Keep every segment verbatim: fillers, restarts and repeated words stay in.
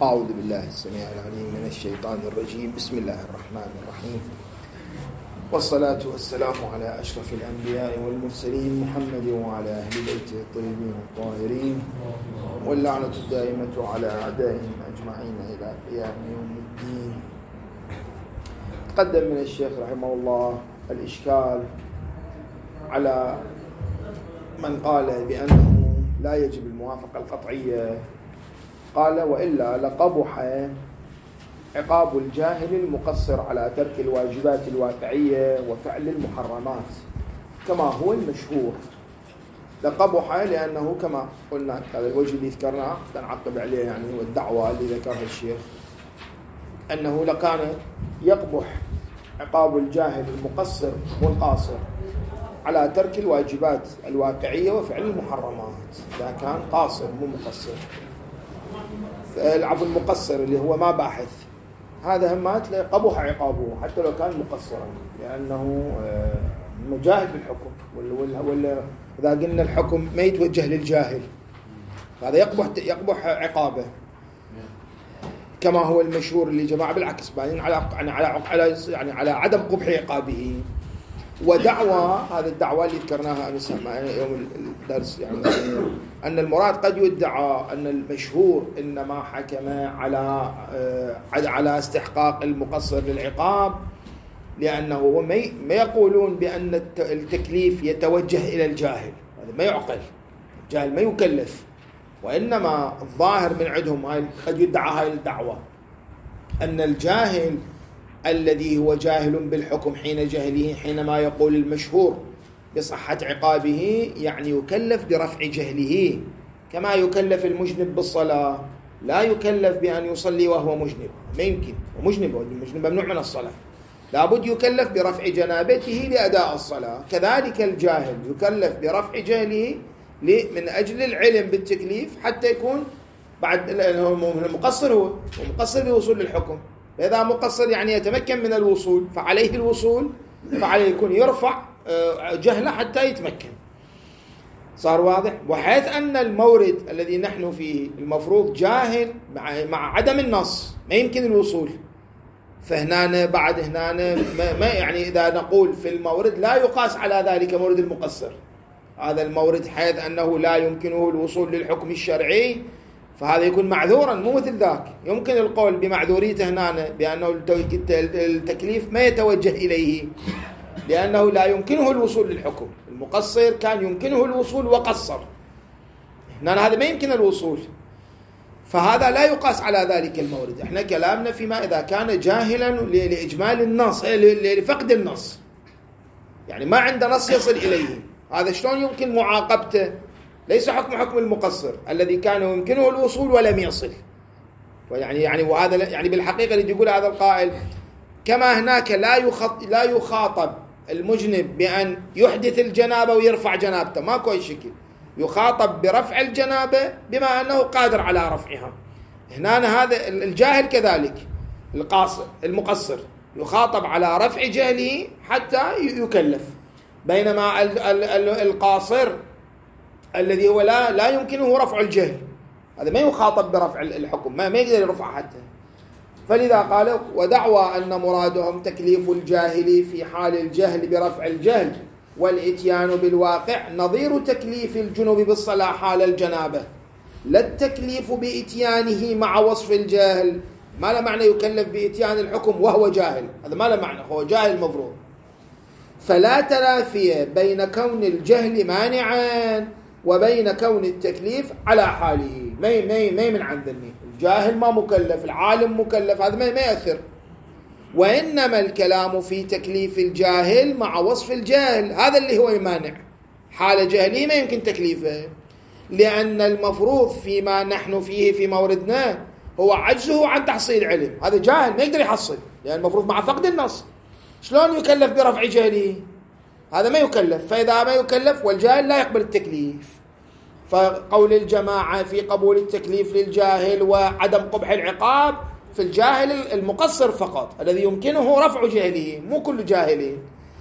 أعوذ بالله السميع العليم من الشيطان الرجيم. بسم الله الرحمن الرحيم، والصلاة والسلام على أشرف الأنبياء والمرسلين محمد وعلى أهل بيته الطيبين الطاهرين، واللعنة الدائمة على أعدائهم أجمعين إلى قيام يوم الدين. تقدم من الشيخ رحمه الله الإشكال على من قال بأنه لا يجب الموافقة القطعية. قال: وإلا لقبح عقاب الجاهل المقصر على ترك الواجبات الواقعية وفعل المحرمات كما هو المشهور. لقبح لأنه كما قلنا هذا الوجه اللي ذكرناه نعقب عليه، يعني والدعوة اللي ذكرها الشيخ أنه لكان يقبح عقاب الجاهل المقصر والقاصر على ترك الواجبات الواقعية وفعل المحرمات إذا كان قاصر مو مقصر. العفو المقصر اللي هو ما باحث، هذا همات قبح عقابه حتى لو كان مقصرا، لأنه مجاهد بالحكم، ولا, ولا إذا قلنا الحكم ما يتوجه للجاهل هذا يقبح يقبح عقابه كما هو المشهور اللي جماعة بالعكس بعدين على على على يعني على عدم قبح عقابه. ودعوى هذه الدعوة اللي ذكرناها أمس يوم الدرس، يعني أن المراد قد يدعى أن المشهور إنما حكم على على استحقاق المقصر للعقاب، لأنه ما يقولون بأن التكليف يتوجه إلى الجاهل، هذا ما يعقل، الجاهل ما يكلف، وإنما الظاهر من عندهم قد يدعى هاي الدعوة أن الجاهل الذي هو جاهل بالحكم حين جهله، حينما يقول المشهور بصحة عقابه يعني يكلف برفع جهله، كما يكلف المجنب بالصلاة، لا يكلف بأن يصلي وهو مجنب، ما يمكن، ومجنب المجنب ممنوع من الصلاة، لابد يكلف برفع جنابته لأداء الصلاة. كذلك الجاهل يكلف برفع جهله من أجل العلم بالتكليف حتى يكون بعد المقصر، هو مقصر بوصول للحكم، فإذا مقصر يعني يتمكن من الوصول، فعليه الوصول، فعليه يكون يرفع جهله حتى يتمكن. صار واضح؟ وحيث أن المورد الذي نحن فيه المفروض جاهل مع, مع عدم النص ما يمكن الوصول، فهنا بعد هنا ما, ما يعني إذا نقول في المورد لا يقاس على ذلك مورد المقصر، هذا المورد حيث أنه لا يمكنه الوصول للحكم الشرعي، فهذا يكون معذورا مو مثل ذاك. يمكن القول بمعذوريته هنا بأنه التكليف ما يتوجه إليه لأنه لا يمكنه الوصول للحكم. المقصر كان يمكنه الوصول وقصر، هنا هذا ما يمكن الوصول، فهذا لا يقاس على ذلك المورد. احنا كلامنا فيما إذا كان جاهلا لإجمال النص، لفقد النص، يعني ما عنده نص يصل إليه، هذا شلون يمكن معاقبته؟ ليس حكم حكم المقصر الذي كان يمكنه الوصول ولم يصل. ويعني يعني وهذا يعني بالحقيقة اللي يقول هذا القائل كما هناك لا يخاطب لا يخاطب المجنب بأن يحدث الجنابة ويرفع جنابته، ماكو أي شكل، يخاطب برفع الجنابة بما أنه قادر على رفعها. هنا هذا الجاهل كذلك، القاصر المقصر يخاطب على رفع جهله حتى يكلف، بينما القاصر الذي هو لا لا يمكنه رفع الجهل هذا ما يخاطب برفع الحكم، ما, ما يقدر يرفع حتى. فلذا قال: ودعوى أن مرادهم تكليف الجاهل في حال الجهل برفع الجهل والإتيان بالواقع نظير تكليف الجنوب بالصلاة حال الجنابة، لا التكليف بإتيانه مع وصف الجاهل. ما له معنى يكلف بإتيان الحكم وهو جاهل، هذا ما له معنى، هو جاهل مفروض. فلا تنافي بين كون الجهل مانعا وبين كون التكليف على حاله. ما ما ما من عن ذني، الجاهل ما مكلف، العالم مكلف، هذا ما ما يأثر. وإنما الكلام في تكليف الجاهل مع وصف الجاهل، هذا اللي هو يمانع، حال جهله ما يمكن تكليفه، لأن المفروض فيما نحن فيه في موردنا هو عجزه عن تحصيل علم. هذا جاهل ما يقدر يحصل، لأن المفروض مع فقد النص شلون يكلف برفع جهله؟ هذا ما يكلف. فإذا ما يكلف والجاهل لا يقبل التكليف، فقول الجماعة في قبول التكليف للجاهل وعدم قبح العقاب في الجاهل المقصر فقط الذي يمكنه رفع جهله، مو كل جاهلين.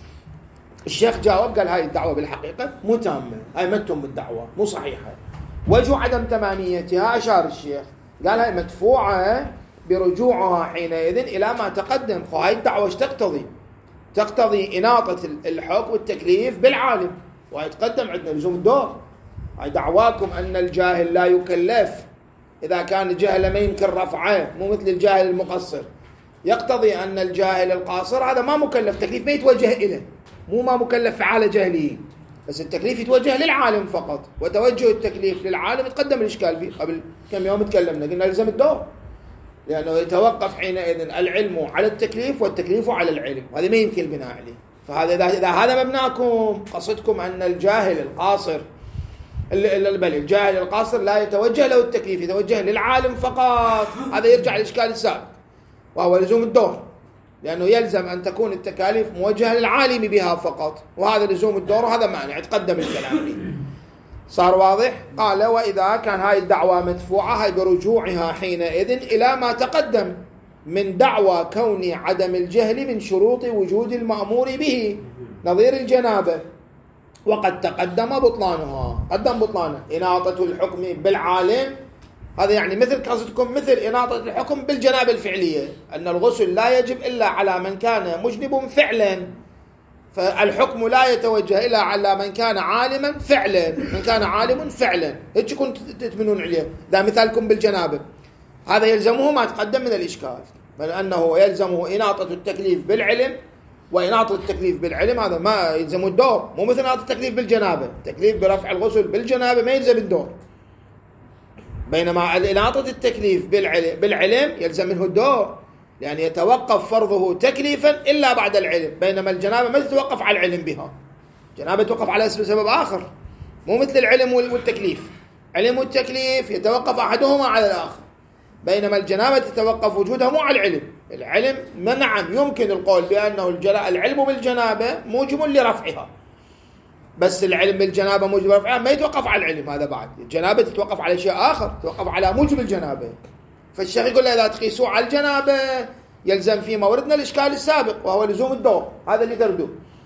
الشيخ جاوب قال هاي الدعوة بالحقيقة مو تامة، هاي ما تم الدعوة، مو صحيحة. وجه عدم تماميتها أشار الشيخ قالها مدفوعة برجوعها حينئذ إلى ما تقدم. فهاي الدعوة ايش تقتضي؟ تقتضي إناطة الحكم والتكليف بالعالم، وهي تقدم عندنا لزوم الدور. هاي دعواكم أن الجاهل لا يكلف، إذا كان الجاهل ما يمكن رفعه، مو مثل الجاهل المقصر. يقتضي أن الجاهل القاصر هذا ما مكلف، تكليف ما يتوجه إليه، مو ما مكلف في حالة جاهلية، بس التكليف يتوجه للعالم فقط. وتوجه التكليف للعالم يتقدم الإشكال فيه. قبل كم يوم تكلمنا قلنا لزم الدور، لأنه يتوقف حينئذ العلم على التكليف والتكليف على العلم، وهذا ما يمكن البناء عليه. فهذا إذا, إذا هذا مبناكم، قصدكم أن الجاهل القاصر بل الجاهل القاصر لا يتوجه له التكليف، يتوجه للعالم فقط، هذا يرجع للإشكال السابق وهو لزوم الدور، لأنه يلزم أن تكون التكاليف موجهة للعالم بها فقط، وهذا لزوم الدور وهذا مانع. تقدم الكلام لي صار واضح. قال وإذا كان هاي الدعوة مدفوعة هاي برجوعها حينئذ إلى ما تقدم من دعوى كون عدم الجهل من شروط وجود المأمور به نظير الجنابة، وقد تقدم بطلانها. قدم بطلانه إناطة الحكم بالعالم، هذا يعني مثل قصدكم مثل إناطة الحكم بالجنابة الفعلية، أن الغسل لا يجب إلا على من كان مجنب فعلا، فالحكم لا يتوجه إلا على من كان عالما فعلا، من كان عالم فعلا. هيك كنت تتمنون عليه. ده مثالكم بالجنابة، هذا يلزمه ما تقدم من الإشكال، بل أنه يلزمه إناطة التكليف بالعلم، وإناطة التكليف بالعلم هذا ما يلزم الدور، مو مثل إناطة التكليف بالجنابة. التكليف برفع الغسل بالجنابة ما يلزم الدور، بينما إناطة التكليف بالعلم, بالعلم يلزم منه الدور، لأن يعني يتوقف فرضه تكليفا إلا بعد العلم، بينما الجنابة ما تتوقف على العلم بها. الجنابة توقف على سبب آخر، مو مثل العلم والتكليف. علم والتكليف يتوقف أحدهما على الآخر، بينما الجنابة تتوقف وجودها مو على العلم. العلم نعم يمكن القول بأنه العلم بالجنابة موجب لرفعها، بس العلم بالجنابة موجب لرفعها ما يتوقف على العلم. هذا بعد الجنابة تتوقف على شيء آخر، تتوقف على موجب الجنابة. فالشيخ يقول له إذا تقيسوا على الجنابة يلزم في موردنا الإشكال السابق وهو لزوم الدور، هذا اللي تردوه.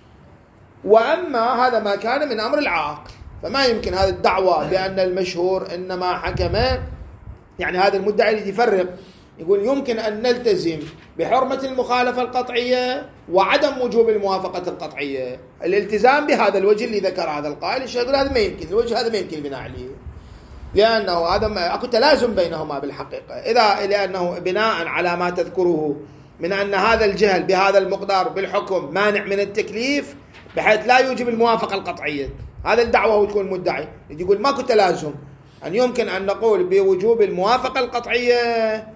وأما هذا ما كان من أمر العاقل فما يمكن هذا الدعوة بأن المشهور إنما حكم، يعني هذا المدعي اللي يفرق يقول يمكن أن نلتزم بحرمة المخالفة القطعية وعدم وجوب الموافقة القطعية. الالتزام بهذا الوجه اللي ذكر هذا القائل، الشيخ يقول هذا ما يمكن، الوجه هذا ما يمكن البناء عليه، لأنه هذا أكو تلازم بينهما بالحقيقة. إذا لأنه بناء على ما تذكره من أن هذا الجهل بهذا المقدار بالحكم مانع من التكليف بحيث لا يوجب الموافقة القطعية، هذا الدعوة هو تكون مدعي يقول ماكو تلازم أن يمكن أن نقول بوجوب الموافقة القطعية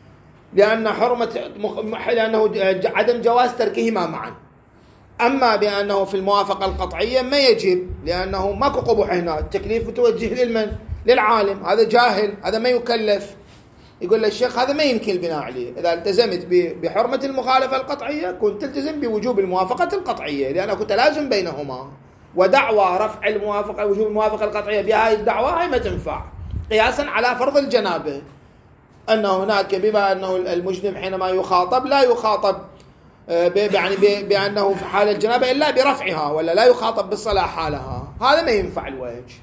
لأن حرمة لأنه عدم جواز تركهما معا. أما بأنه في الموافقة القطعية ما يجب لأنه ماكو قبح هنا، التكليف متوجه للمن؟ للعالم، هذا جاهل، هذا ما يكلف. يقول للشيخ هذا ما يمكن البناء عليه. إذا التزمت بحرمة المخالفة القطعية كنت تلتزم بوجوب الموافقة القطعية، لأنه تلازم بينهما. ودعوى رفع الموافقة وجوب الموافقة القطعية بهذه الدعوة هي ما تنفع قياسا على فرض الجنابة، أن هناك بما أنه المجنب حينما يخاطب لا يخاطب يعني بأنه في حال الجنابة إلا برفعها، ولا لا يخاطب بالصلاة حالها، هذا ما ينفع الوجه.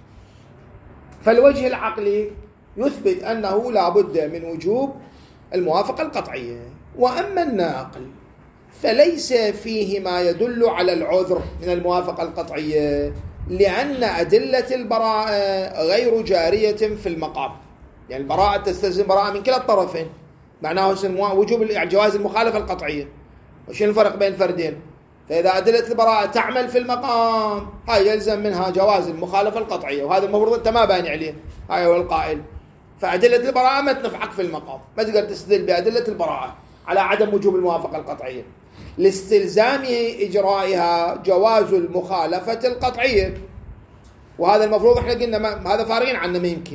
فالوجه العقلي يثبت أنه لا بد من وجوب الموافقة القطعية. وأما الناقل فليس فيه ما يدل على العذر من الموافقة القطعية، لأن أدلة البراءة غير جارية في المقام، يعني البراءة تستلزم براءة من كلا الطرفين، معناه وجوب جواز المخالفة القطعية. وش الفرق بين الفردين؟ فإذا أدلة البراءة تعمل في المقام هاي يلزم منها جواز المخالفة القطعية، وهذا المفروض أنت ما باني عليه، هاي هو القائل. فأدلة البراءة ما تنفعك في المقام، ما تقدر تستدل بأدلة البراءة على عدم وجوب الموافقة القطعية، لاستلزام إجرائها جواز المخالفة القطعية، وهذا المفروض احنا قلنا ما هذا فارغين عنه ما يمكن.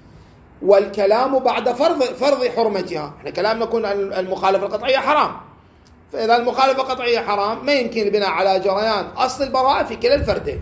والكلام بعد فرض فرض حرمتها، احنا كلامنا يكون المخالفة القطعية حرام، فإذا المخالفة القطعية حرام ما يمكن البناء على جريان أصل البراءة في كلا الفردين.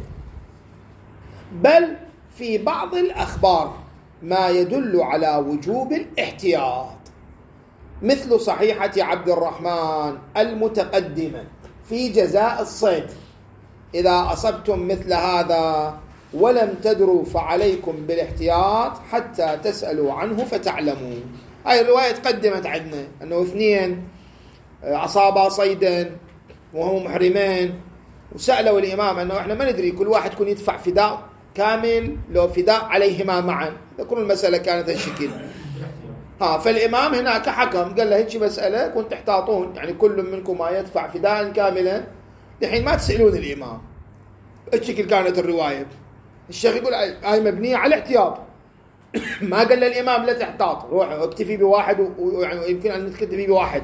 بل في بعض الأخبار ما يدل على وجوب الاحتياط، مثل صحيحة عبد الرحمن المتقدمة في جزاء الصيد: إذا أصبتم مثل هذا ولم تدروا فعليكم بالاحتياط حتى تسألوا عنه فتعلموا. هاي الرواية تقدمت عندنا أنه اثنين أصابا صيدا وهم محرمين، وسألوا الإمام أنه إحنا ما ندري كل واحد يكون يدفع فداء كامل لو فداء عليهما معا، كل المسألة كانت هالشكل. ها فالإمام هناك حكم قال له هيك مسألة كنت تحتاطون، يعني كل منكم ما يدفع فداء كاملا، الحين ما تسألون الإمام. الشكل كانت الرواية. الشيخ يقول هاي مبنية على الاحتياط. ما قال للإمام لا تحتاط، روح اكتفي بواحد، ويعني يمكن أن تكتفي بواحد.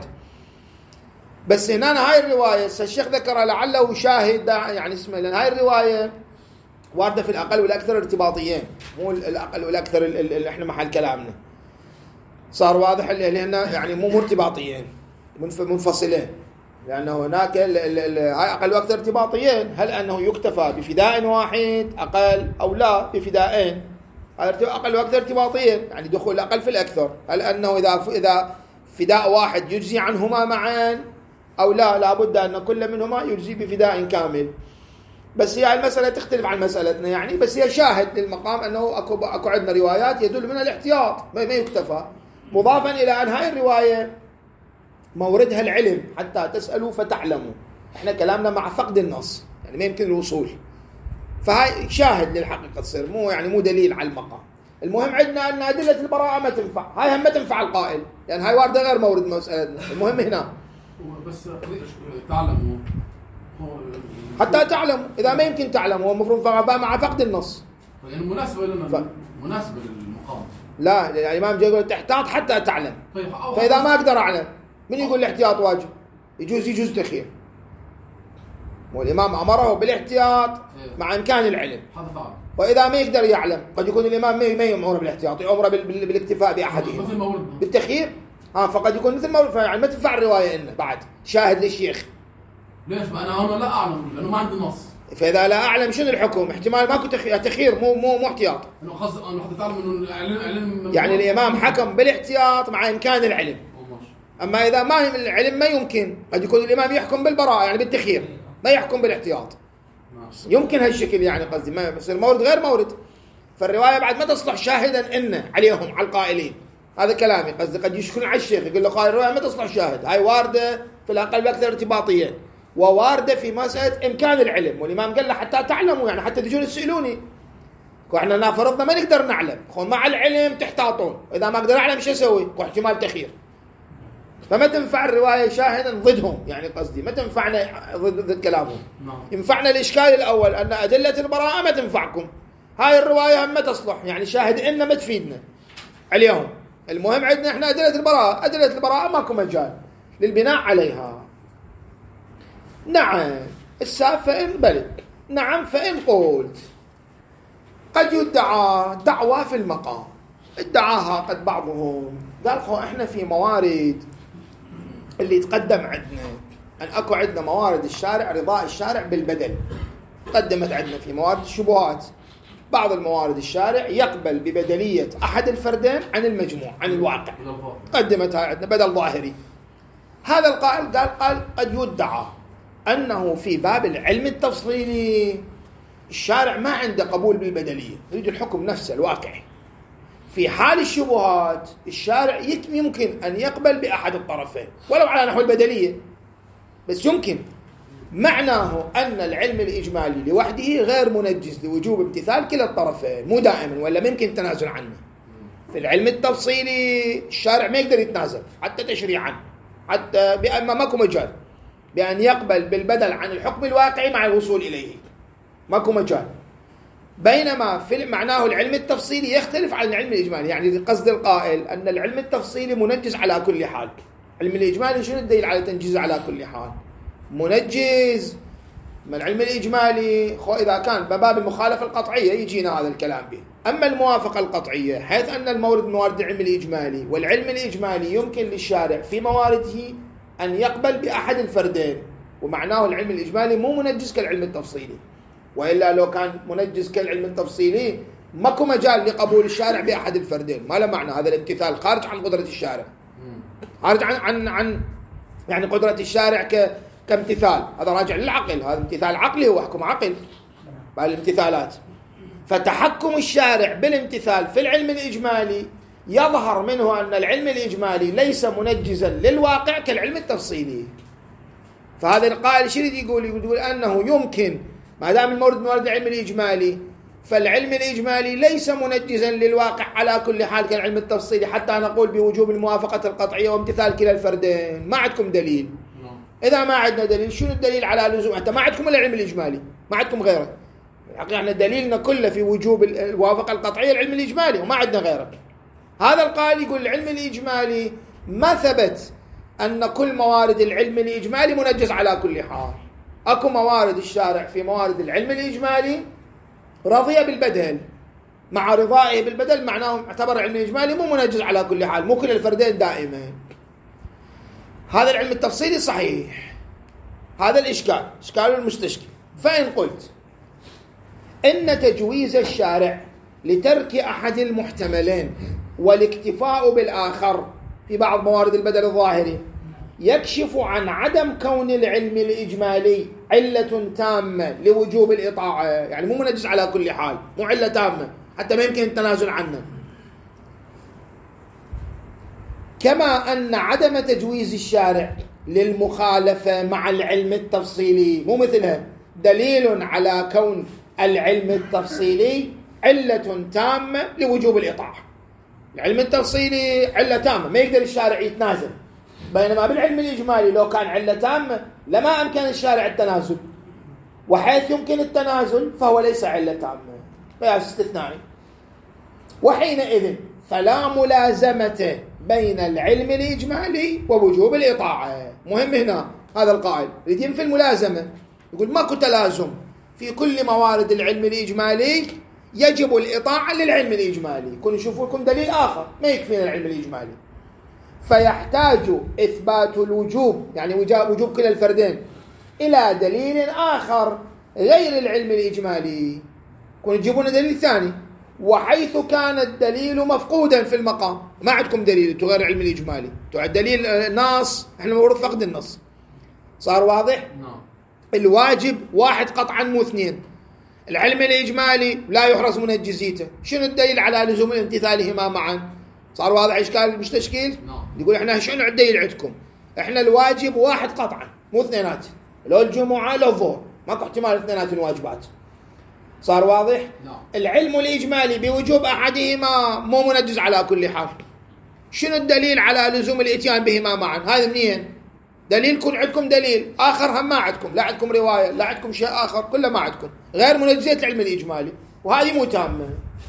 بس هنا هاي الرواية الشيخ ذكر لعله شاهد يعني اسمه، لأن هاي الرواية واردة في الأقل والأكثر ارتباطيين، مو الأقل والأكثر اللي احنا محل كلامنا صار واضح اللي هنا يعني مو مرتباطيين منفصلين، لأنه هناك هاي أقل وأكثر ارتباطيين. هل أنه يكتفى بفداء واحد أقل أو لا بفدائين؟ أقل وأكثر ارتباطيين، يعني دخول الأقل في الأكثر. هل أنه إذا إذا فداء واحد يجزي عنهما معا أو لا، لابد أن كل منهما يجزي بفداء كامل. بس هي المسألة تختلف عن مسألتنا يعني، بس هي شاهد للمقام أنه أكو, أكو عندنا روايات يدل من الاحتياط ما يكتفى، مضافا إلى أن هاي الرواية موردها العلم حتى تسألوا فتعلموا. احنا كلامنا مع فقد النص يعني ما يمكن الوصول، فهاي شاهد للحقيقة تصير، مو يعني مو دليل على المقام. المهم عندنا أن أدلة البراءة ما تنفع، هاي هم ما تنفع القائل، لأن يعني هاي واردة غير مورد مسألتنا. المهم هنا بس تعلموا حتى تعلموا، إذا ما يمكن تعلموا هو المفروض مع فقد النص. يعني مناسبة لنا ف... مناسبة للمقام. لا يعني الإمام جاي يقول تحتاط حتى تعلم. طيب فإذا ما أقدر أعلم من يقول الاحتياط واجب؟ يجوز يجوز تخير، والإمام أمره بالاحتياط مع إمكان العلم. وإذا ما يقدر يعلم قد يكون الإمام ما يأمره بالاحتياط، يأمره بالاكتفاء بأحدهم بالتخيير. ها فقد يكون مثل ما يعني ما تنفع الرواية إنه بعد شاهد للشيخ. ليش؟ ما أنا هنا لا أعلم لأنه ما عندي نص. فإذا لا أعلم شنو الحكم؟ احتمال ماكو تخيير، مو مو مو احتياط. إنه خاص إنه حتى تعلم إنه العلم علم. يعني الإمام حكم بالاحتياط مع إمكان العلم. أما إذا ما العلم ما يمكن، قد يكون الإمام يحكم بالبراءة يعني بالتخيير، ما يحكم بالاحتياط. يمكن هالشكل يعني قصدي، ما بس المورد غير مورد. فالرواية بعد ما تصلح شاهدا إنه عليهم على القائلين. هذا كلامي قصدي، قد يشكون على الشيخ يقول له قال الرواية ما تصلح شاهد، هاي واردة في الأقل بأكثر ارتباطيا، وواردة في مسألة إمكان العلم. والإمام قال له حتى تعلموا يعني حتى تجون تسألوني، وإحنا فرضنا ما نقدر نعلم، خو مع العلم تحتاطون، إذا ما أقدر أعلم شو أسوي؟ واحتمال تخير. فما تنفع الرواية شاهدا ضدهم يعني قصدي، ما تنفعنا ضد, ضد كلامهم. ينفعنا الإشكال الأول أن أدلة البراءة ما تنفعكم، هاي الرواية هم ما تصلح يعني شاهد إن ما تفيدنا اليوم. المهم عندنا إحنا أدلة البراءة، أدلة البراءة ماكو مجال للبناء عليها. نعم الساف فإن بلد، نعم فإن قلت. قد يدعى دعوة في المقام، ادعاها قد بعضهم قال خو إحنا في موارد اللي يتقدم عندنا أن أكو عندنا موارد الشارع رضاء الشارع بالبدل، قدمت عندنا في موارد الشبهات بعض الموارد الشارع يقبل ببدلية أحد الفردين عن المجموع عن الواقع، قدمتها عندنا بدل ظاهري. هذا القائل قال قال قد يدعى أنه في باب العلم التفصيلي الشارع ما عنده قبول بالبدلية، يريد الحكم نفسه الواقعي. في حال الشبهات الشارع يمكن أن يقبل بأحد الطرفين ولو على نحو البدلية، بس يمكن. معناه أن العلم الإجمالي لوحده غير منجز لوجوب امتثال كلا الطرفين، مو دائما ولا ممكن التنازل عنه. في العلم التفصيلي الشارع ما يقدر يتنازل حتى تشريعا، حتى بأن ماكو مجال بأن يقبل بالبدل عن الحكم الواقعي مع الوصول إليه، ماكو مجال. بينما في معناه العلم التفصيلي يختلف عن العلم الإجمالي، يعني قصد القائل أن العلم التفصيلي منجز على كل حال. العلم الإجمالي شنو الدليل على تنجيز على كل حال؟ منجز. ما العلم الإجمالي خو إذا كان بباب المخالفة القطعية يجينا هذا الكلام به. أما الموافقة القطعية حيث أن المورد موارد العلم الإجمالي، والعلم الإجمالي يمكن للشارع في موارده أن يقبل بأحد الفردين، ومعناه العلم الإجمالي مو منجز كالعلم التفصيلي. وإلا لو كان منجز كالعلم التفصيلي ماكو مجال لقبول الشارع بأحد الفردين، ما له معنى. هذا الامتثال خارج عن قدرة الشارع، خارج عن عن عن يعني قدرة الشارع ك كامتثال، هذا راجع للعقل، هذا امتثال عقلي هو حكم عقل بالامتثالات. فتحكم الشارع بالامتثال في العلم الإجمالي يظهر منه أن العلم الإجمالي ليس منجزا للواقع كالعلم التفصيلي. فهذا القائل شو يقول؟ يقول أنه يمكن ما دام المورد من موارد العلم الإجمالي، فالعلم الإجمالي ليس منجزا للواقع على كل حال كالعلم التفصيلي حتى نقول بوجوب الموافقة القطعية وامتثال كلا الفردين. ما عندكم دليل. إذا ما عندنا دليل، شنو الدليل على لزوم؟ أنت ما عندكم إلا العلم الإجمالي، ما عندكم غيره. احنا دليلنا كله في وجوب الموافقة القطعية العلم الإجمالي وما عندنا غيره. هذا القائل يقول العلم الإجمالي ما ثبت أن كل موارد العلم الإجمالي منجز على كل حال. أكو موارد الشارع في موارد العلم الإجمالي رضي بالبدل، مع رضائه بالبدل معناه اعتبر العلم الإجمالي مو منجز على كل حال، مو كل الفردين دائما. هذا العلم التفصيلي صحيح. هذا الإشكال إشكال المستشكل. فإن قلت إن تجويز الشارع لترك أحد المحتملين والاكتفاء بالآخر في بعض موارد البدل الظاهري يكشف عن عدم كون العلم الإجمالي علة تامة لوجوب الإطاعة، يعني مو منجز على كل حال، مو علة تامة حتى ما يمكن التنازل عنه. كما أن عدم تجويز الشارع للمخالفة مع العلم التفصيلي مو مثلها دليل على كون العلم التفصيلي علة تامة لوجوب الإطاعة. العلم التفصيلي علة تامة ما يقدر الشارع يتنازل، بينما بالعلم الإجمالي لو كان علة تامة لما أمكن الشارع التنازل، وحيث يمكن التنازل فهو ليس علة تامة، قياس استثنائي. وحينئذ فلا ملازمة بين العلم الإجمالي ووجوب الإطاعة. مهم هنا هذا القائل يريد في الملازمة، يقول ماكو تلازم في كل موارد العلم الإجمالي يجب الإطاعة للعلم الإجمالي. كن نشوفوا لكم دليل آخر ما يكفينا العلم الإجمالي، فيحتاج إثبات الوجوب يعني وجوب كلا الفردين إلى دليل آخر غير العلم الإجمالي. كن تجيبون دليل ثاني، وحيث كان الدليل مفقودا في المقام. ما عندكم دليل غير العلم الإجمالي، الدليل نص، احنا مورد فقد النص. صار واضح؟ الواجب واحد قطعا مو اثنين. العلم الإجمالي لا يحرص منجزيته، شنو الدليل على لزوم امتثالهما معا؟ صار واضح إشكال مش تشكيل؟ يقول احنا شنو الدليل عندكم؟ احنا الواجب واحد قطعا مو اثنينات، لو الجمعة لو الظهر ماكو احتمال اثنينات الواجبات. صار واضح؟ العلم الإجمالي بوجوب أحدهما مو منجز على كل حال. شنو الدليل على لزوم الاتيان بهما معا؟ هذا منين؟ دليل يكون عندكم دليل آخر هم ما عندكم، لا عندكم رواية لا عندكم شيء آخر، كله ما عندكم غير منجزية العلم الإجمالي، وهذه مو تامة.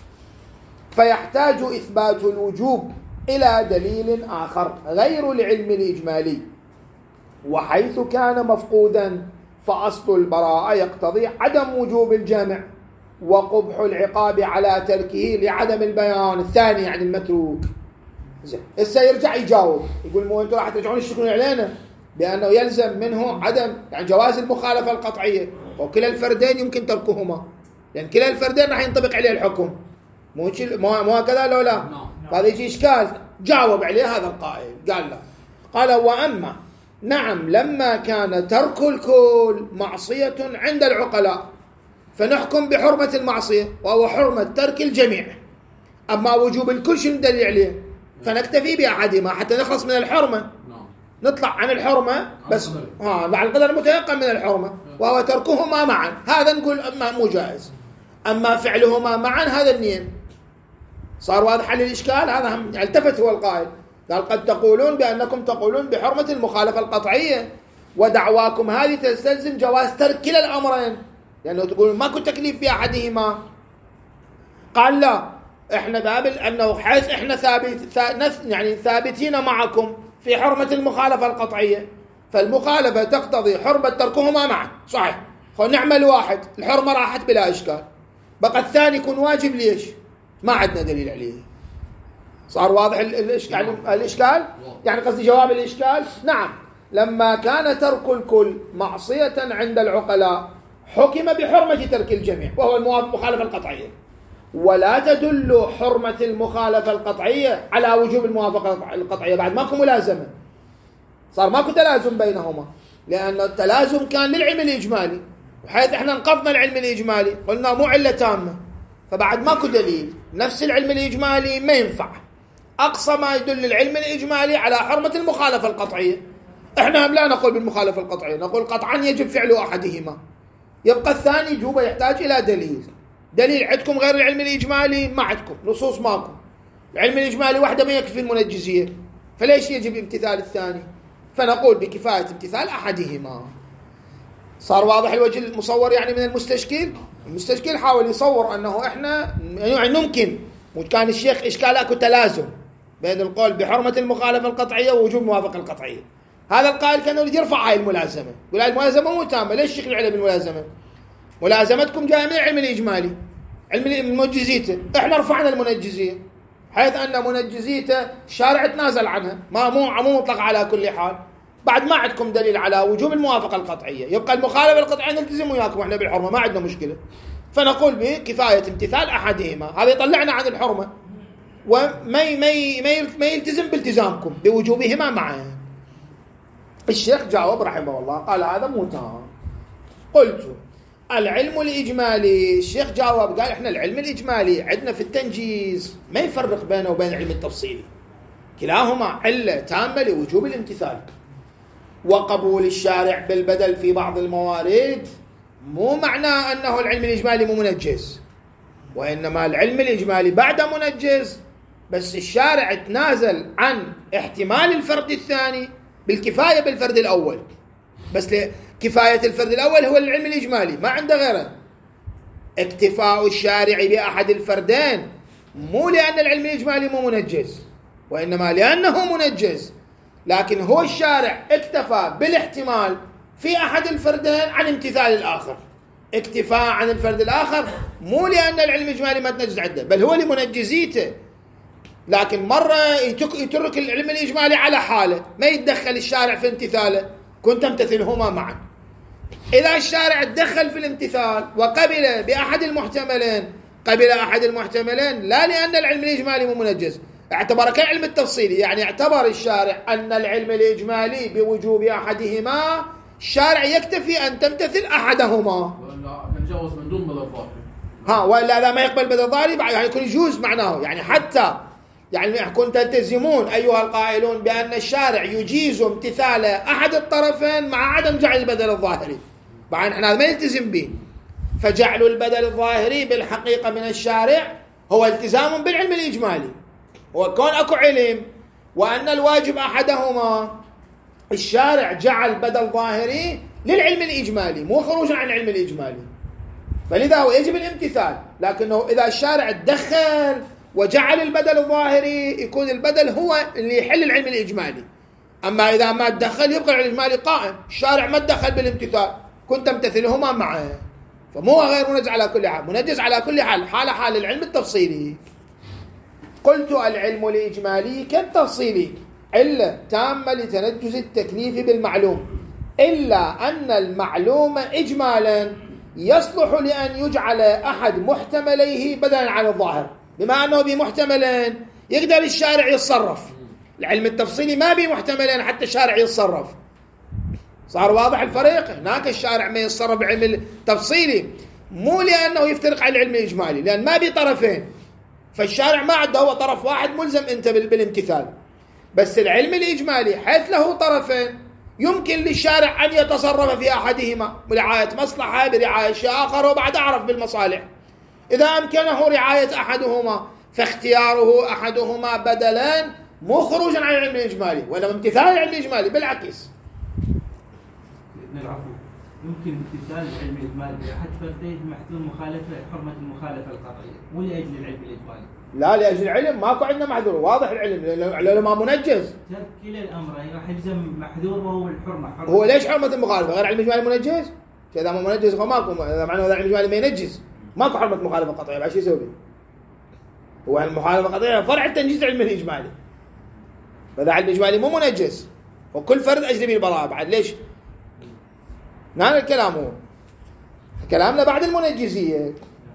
فيحتاج إثبات الوجوب إلى دليل آخر غير العلم الإجمالي، وحيث كان مفقودا فأصل البراءة يقتضي عدم وجوب الجمع وقبح العقاب على تركه لعدم البيان الثاني يعني المتروك. هسه يرجع يجاوب يقول مو انتم راح ترجعون تشكرون علينا بأنه يلزم منه عدم يعني جواز المخالفة القطعية وكلا الفردين يمكن تركهما، لأن كلا الفردين راح ينطبق عليه الحكم، مو مو هكذا لو لا؟ هذا يجي إشكال. جاوب عليه هذا القائل قال له، قال وأما نعم لما كان ترك الكل معصية عند العقلاء فنحكم بحرمة المعصية وهو حرمة ترك الجميع. أما وجوب الكل شنو الدليل عليه؟ فنكتفي بأحدهما حتى نخلص من الحرمة، نطلع عن الحرمة بس ها مع القدر المتيقن من الحرمة وهو تركهما معا، هذا نقول مو جائز. أما فعلهما معا هذا منين؟ صار واضح حل الإشكال. هذا هم التفت هو القائل قال قد تقولون بأنكم تقولون بحرمة المخالفة القطعية ودعواكم هذه تستلزم جواز ترك كلا الأمرين، لأنه يعني تقولون ماكو تكليف في أحدهما. قال لا، احنا قابل أنه حيث احنا ثابت يعني ثابتين معكم في حرمة المخالفة القطعية، فالمخالفة تقتضي حرمة تركهما معا، صحيح، خلينا نعمل واحد الحرمة راحت بلا إشكال، بقى الثاني يكون واجب ليش؟ ما عندنا دليل عليه. صار واضح الإشكال؟ الإشكال يعني قصدي جواب الإشكال. نعم لما كان ترك الكل معصية عند العقلاء حكم بحرمة ترك الجميع وهو المخالفة القطعية، ولا تدل حرمة المخالفة القطعية على وجوب الموافقة القطعية، بعد ماكو ملازمة، صار ماكو تلازم بينهما، لأن التلازم كان للعلم الإجمالي، وحيث احنا نقضنا العلم الإجمالي قلنا مو علة تامة، فبعد ماكو دليل، نفس العلم الإجمالي ما ينفع أقصى ما يدل العلم الإجمالي على حرمة المخالفة القطعية. إحنا لا نقول بالمخالفة القطعية، نقول قطعا يجب فعل أحدهما، يبقى الثاني جوبه يحتاج إلى دليل. دليل عندكم غير العلم الإجمالي؟ ما عندكم نصوص، ماكو. العلم الإجمالي وحده ما يكفي المنجزية، فليش يجب امتثال الثاني؟ فنقول بكفاية امتثال أحدهما. صار واضح الوجه المصور يعني من المستشكل؟ المستشكل حاول يصور أنه إحنا يعني ممكن، وكان الشيخ إشكالك تلازم بين القول بحرمة المخالفة القطعية ووجوب الموافقة القطعية. هذا القائل كان يريد يرفع هاي الملازمة، يقول هاي الملازمة مو تامة. ليش الشيخ العلم بالملازمة؟ ملازمتكم جاية من العلم الإجمالي، علم المنجزيته. إحنا رفعنا المنجزية حيث أن منجزيته الشارع تنازل عنها، ما مو مو مطلق على كل حال. بعد ما عندكم دليل على وجوب الموافقة القطعية، يبقى المخالفة القطعية نلتزم وياكم احنا بالحرمة، ما عندنا مشكلة. فنقول بكفاية امتثال أحدهما، هذا يطلعنا عن الحرمة وما ما ما يلتزم بالتزامكم بوجوبهما معا. الشيخ جاوب رحمه الله قال هذا مو تام. قلت العلم الإجمالي، الشيخ جاوب قال احنا العلم الإجمالي عندنا في التنجيز ما يفرق بينه وبين العلم التفصيلي، كلاهما علة تامة لوجوب الامتثال. وقبول الشارع بالبدل في بعض الموارد مو معناه أنه العلم الإجمالي مو منجز، وإنما العلم الإجمالي بعد منجز، بس الشارع تنازل عن احتمال الفرد الثاني بالكفاية بالفرد الأول. بس كفاية الفرد الأول هو العلم الإجمالي، ما عنده غيره. اكتفاء الشارع بأحد الفردين مو لأن العلم الإجمالي مو منجز، وإنما لأنه منجز، لكن هو الشارع اكتفى بالاحتمال في أحد الفردين عن امتثال الآخر. اكتفاء عن الفرد الآخر مو لأن العلم الإجمالي ما تنجز عنده، بل هو لمنجزيته. لكن مرة يترك العلم الإجمالي على حاله، ما يتدخل الشارع في امتثاله، كنت امتثلهما معا. إذا الشارع تدخل في الامتثال وقبل بأحد المحتملين، قبل أحد المحتملين لا لأن العلم الإجمالي مو منجز، اعتبر كالعلم التفصيلي، يعني اعتبر الشارع أن العلم الإجمالي بوجوب أحدهما، الشارع يكتفي أن تمتثل أحدهما. ولا نجوز من دون بدل ظاهري. ها ولا لا ما يقبل بدل ظاهري، يعني يكون يجوز معناه، يعني حتى يعني كنت تلتزمون أيها القائلون بأن الشارع يجيز امتثال أحد الطرفين مع عدم جعل البدل الظاهري، بعد احنا ما نلتزم به. فجعل البدل الظاهري بالحقيقة من الشارع هو التزام بالعلم الإجمالي، وكون أكو علم وأن الواجب أحدهما، الشارع جعل بدل ظاهري للعلم الإجمالي مو خروجا عن العلم الإجمالي، فلذا هو يجب الامتثال. لكنه إذا الشارع تدخل وجعل البدل الظاهري يكون البدل هو اللي يحل العلم الإجمالي. أما إذا ما تدخل يبقى العلم الإجمالي قائم، الشارع ما تدخل بالامتثال، كنت امتثلهما معه، فمو غير منجز على كل حال، منجز على كل حال، حال حال العلم التفصيلي. قلت العلم الإجمالي كالتفصيلي علة تامة لتنجز التكليف بالمعلوم، إلا أن المعلوم إجمالا يصلح لأن يجعل أحد محتمليه بدلا عن الظاهر. بما أنه بمحتملين يقدر الشارع يتصرف، العلم التفصيلي ما بمحتملين حتى الشارع يتصرف. صار واضح الفريق؟ هناك الشارع ما يتصرف بالعلم التفصيلي مو لأنه يفترق عن العلم الإجمالي، لأن ما بطرفين، فالشارع ما عنده هو طرف واحد ملزم أنت بالامتثال. بس العلم الإجمالي حيث له طرفين يمكن للشارع أن يتصرف في أحدهما برعاية مصلحة، برعاية شيء آخر، وبعد أعرف بالمصالح. إذا أمكنه رعاية أحدهما فاختياره أحدهما بدلان مو خروجا عن العلم الإجمالي وإنما امتثال العلم الإجمالي، بالعكس. العفو، يمكن امتثال العلم الإجمالي بأحد فرديه محذور مخالفة حرمة المخالفة القطعية، ولا لأجل العلم الإجمالي؟ لا لأجل العلم ماكو عندنا محذور، واضح العلم لأنه ما منجز. كلا الأمرين راح يلزم محذور وهو الحرمة. حرمة. هو ليش حرمة المخالفة؟ غير علم الإجمالي منجز؟ إذا ما منجز فماكو، إذا معناه العلم الإجمالي ما ينجز ماكو حرمة مخالفة قطعية، بعد شو يسوي؟ هو المخالفة القطعية فرع التنجيز العلم الإجمالي، فإذا علم الإجمالي مو منجز وكل فرد أجنبي البراءة، بعد ليش؟ هذا الكلام هو كلامنا بعد المنجزية.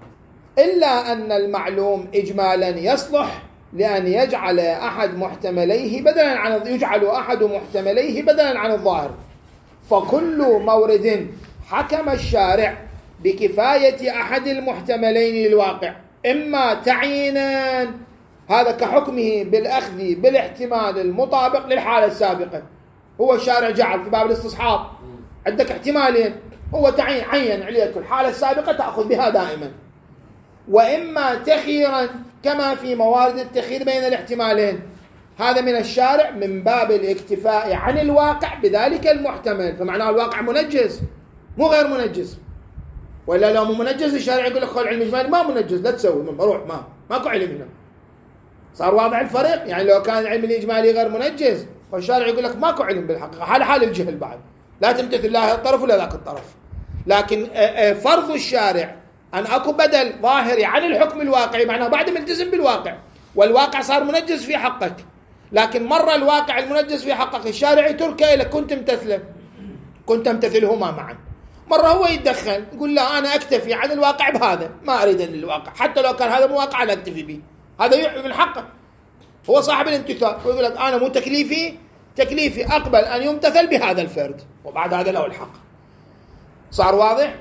إلا أن المعلوم إجمالا يصلح لأن يجعل أحد محتمليه بدلا عن يجعل أحد محتمليه بدلا عن الظاهر. فكل مورد حكم الشارع بكفاية أحد المحتملين للواقع، إما تعيينا هذا كحكمه بالأخذ بالاحتمال المطابق للحالة السابقة. هو الشارع جعل في باب الاستصحاب عندك احتمالين، هو تعين عين عليك الحالة السابقة تأخذ بها دائما، وإما تخيرا كما في موارد التخيير بين الاحتمالين. هذا من الشارع من باب الاكتفاء عن الواقع بذلك المحتمل، فمعناه الواقع منجز مو غير منجز. ولا لو مو منجز الشارع يقول لك خل علم إجمالي ما منجز لا تسوي، بروح ما ماكو علم هنا. صار واضح الفرق؟ يعني لو كان العلم الإجمالي غير منجز فالشارع يقول لك ماكو علم بالحقيقة، حال حال الجهل بعد، لا تمتثل لا الطرف ولا ذاك الطرف. لكن فرض الشارع أن أكو بدل ظاهري عن الحكم الواقعي معناه بعد ملتزم بالواقع، والواقع صار منجز في حقك، لكن مرة الواقع المنجز في حقك الشارع يتركه لك كنت امتثله كنت امتثلهما معا. مرة هو يتدخل يقول لا أنا أكتفي عن الواقع بهذا، ما أريد الواقع حتى لو كان هذا مو واقع أنا أكتفي به، هذا من حقه، هو صاحب الامتثال، ويقول لك أنا مو تكليفي تكليفي أقبل أن يمتثل بهذا الفرد وبعد هذا له الحق. صار واضح؟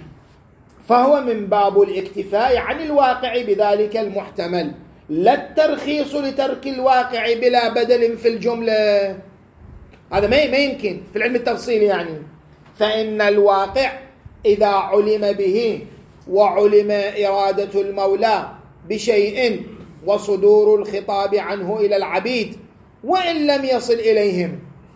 فهو من باب الاكتفاء عن الواقع بذلك المحتمل، لا الترخيص لترك الواقع بلا بدل في الجملة. هذا ما يمكن في العلم التفصيلي يعني. فإن الواقع إذا علم به وعلم إرادة المولى بشيء وصدور الخطاب عنه إلى العبيد وإن لم يصل إليهم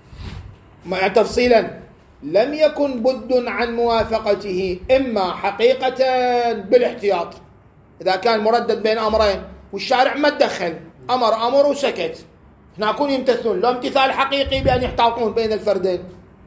تفصيلا لم يكن بد عن موافقته، إما حقيقة بالاحتياط إذا كان مردد بين أمرين والشارع ما تدخل، أمر أمر وسكت، هنا يكون يمتثلون، لو امتثال حقيقي بأن يحتاطون بين الفردين،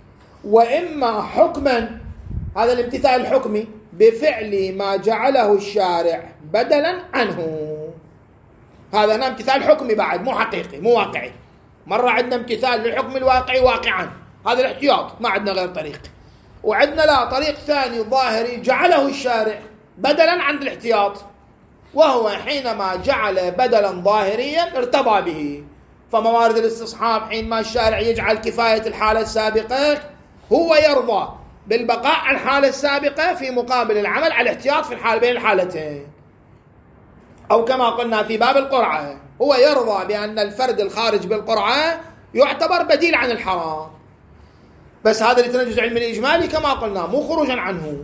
وإما حكما هذا الامتثال الحكمي بفعل ما جعله الشارع بدلا عنه. هذا هنا امتثال حكمي بعد مو حقيقي مو واقعي. مرة عندنا امتثال للحكم الواقعي واقعا، هذا الاحتياط ما عندنا غير طريق، وعندنا لا طريق ثاني ظاهري جعله الشارع بدلا عن الاحتياط، وهو حينما جعل بدلا ظاهريا ارتضى به. فموارد الاستصحاب حينما الشارع يجعل كفاية الحالة السابقة هو يرضى بالبقاء على الحالة السابقة في مقابل العمل على الاحتياط في الحال بين الحالتين. أو كما قلنا في باب القرعة هو يرضى بأن الفرد الخارج بالقرعة يعتبر بديل عن الحرام، بس هذا لتنجز علم الإجمالي كما قلنا مو خروجا عنه.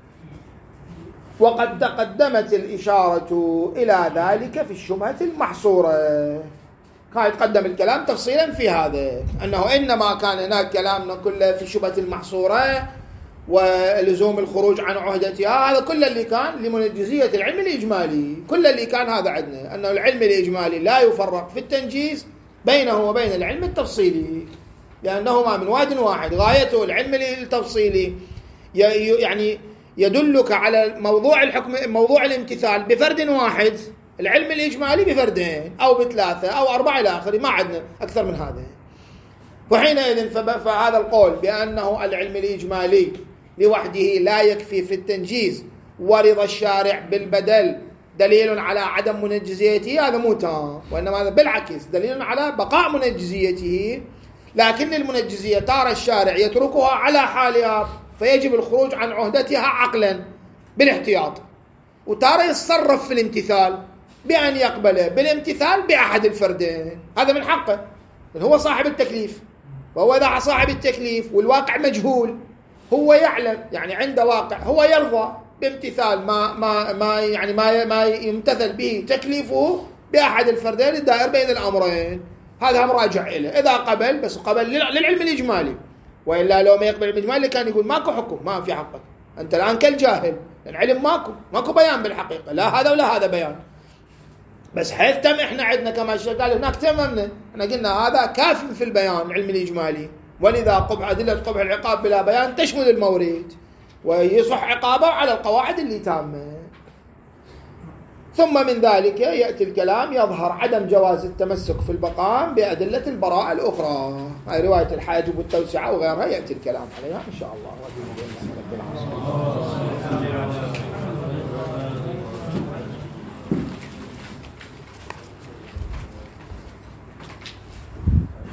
وقد تقدمت الإشارة إلى ذلك في الشبهة المحصورة، كان يتقدم الكلام تفصيلا في هذا أنه إنما كان هناك كلامنا كله في الشبهة المحصورة ولزوم الخروج عن عهدتها، هذا كل اللي كان لمنجزية العلم الإجمالي، كل اللي كان هذا عندنا أنه العلم الإجمالي لا يفرق في التنجيز بينه وبين العلم التفصيلي، لأنهما من واد واحد. غايته العلم التفصيلي يعني يدلك على موضوع الحكم موضوع الامتثال بفرد واحد، العلم الإجمالي بفردين أو بثلاثة أو أربعة إلى آخره، ما عندنا أكثر من هذا. وحينئذ فهذا القول بأنه العلم الإجمالي لوحده لا يكفي في التنجيز ورضا الشارع بالبدل دليل على عدم منجزيته، هذا مو تام، وإنما هذا بالعكس دليل على بقاء منجزيته. لكن المنجزية ترى الشارع يتركها على حالها فيجب الخروج عن عهدتها عقلا بالاحتياط، وترى يتصرف في الامتثال بأن يقبل بالامتثال بأحد الفردين، هذا من حقه، هو صاحب التكليف. وهو إذا صاحب التكليف والواقع مجهول هو يعلم يعني عنده واقع، هو يرضى بامتثال ما ما ما يعني ما ما يمتثل به تكليفه بأحد الفردين الدائر بين الأمرين، هذا أمر راجع إليه. إذا قبل بس قبل للعلم الإجمالي، وإلا لو ما يقبل الإجمالي كان يقول ماكو حكم، ما في حقك أنت الآن كالجاهل، العلم ماكو ماكو بيان بالحقيقة، لا هذا ولا هذا بيان. بس حيث تم إحنا عندنا كما الشيخ قال هناك تممنا، إحنا قلنا هذا كاف في البيان العلم الإجمالي، ولذا قبح أدلة قبح العقاب بلا بيان تشمل المورد ويصح عقابه على القواعد اللي تامة. ثم من ذلك يأتي الكلام يظهر عدم جواز التمسك في البقاء بأدلة البراءة الأخرى، هاي رواية الحاجب والتوسعة وغيرها يأتي الكلام عليها إن شاء الله.